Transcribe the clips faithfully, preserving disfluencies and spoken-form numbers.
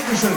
Dankeschön.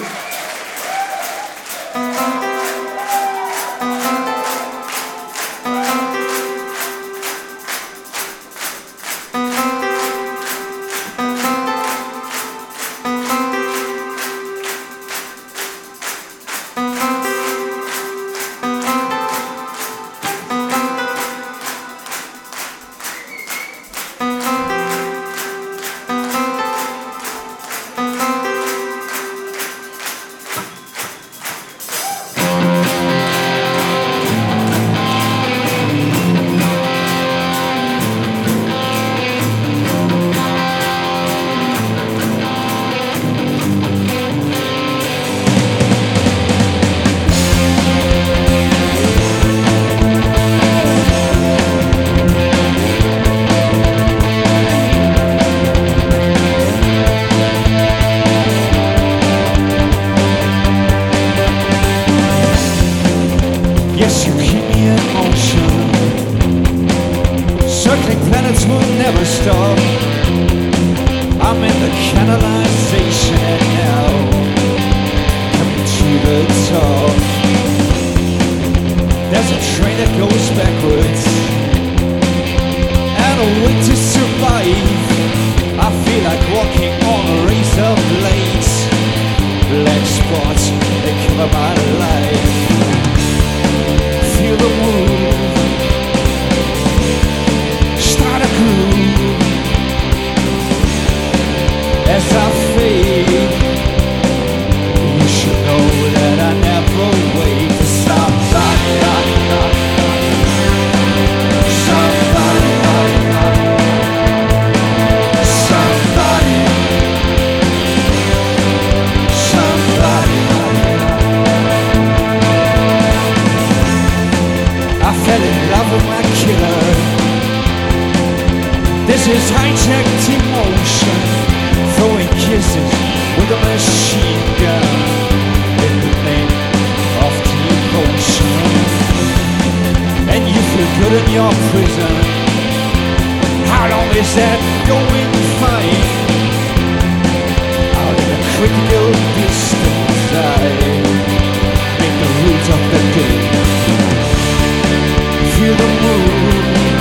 Yes, you keep me in motion. Circling planets will never stop. I'm in the canalization and now coming to the top. There's a train that goes backwards and a way to survive. I feel like walking on a razor blades. Black spots, they cover my life. Feel the move, start a groove. As I fade, you should know that I never wait for somebody. Somebody, somebody, somebody. I fell in love with my killer. This is hijacked emotion, throwing kisses with a machine gun in the name of devotion. And you feel good in your prison. How long is that going fine? Out in a critical distance, I make the rules of the game. Feel the mood,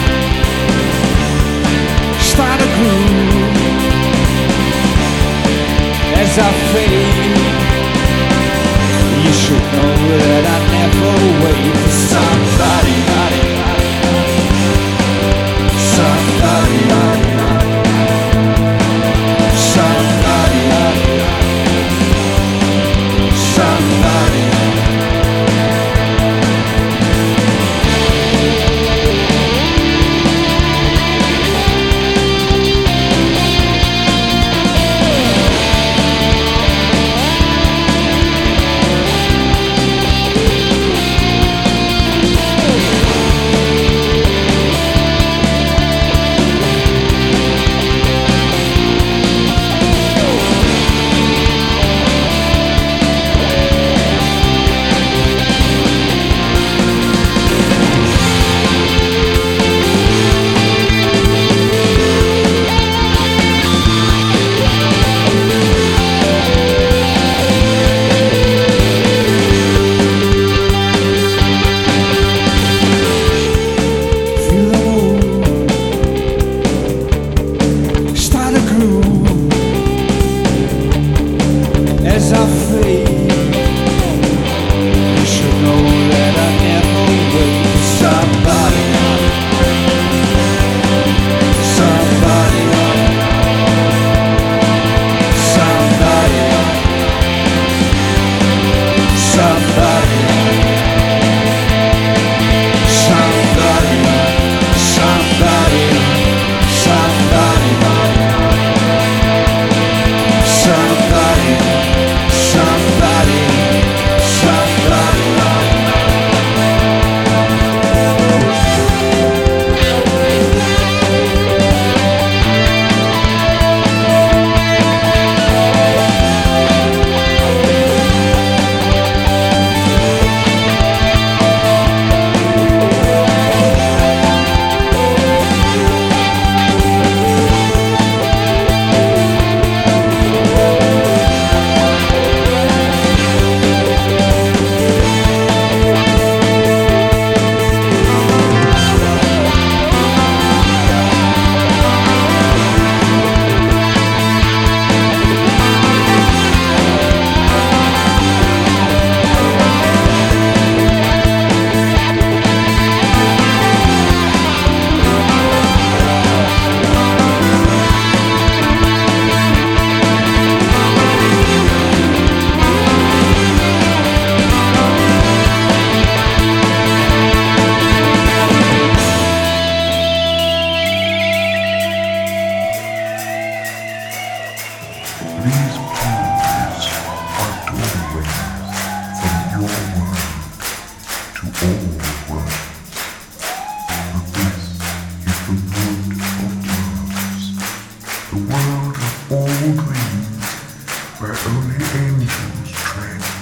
start a groove. As I fade, you should know that I never wait for somebody, somebody, somebody, somebody. As I fade, you should know that I never wait for somebody, somebody, somebody, somebody, somebody, somebody, somebody, somebody. only angels tread.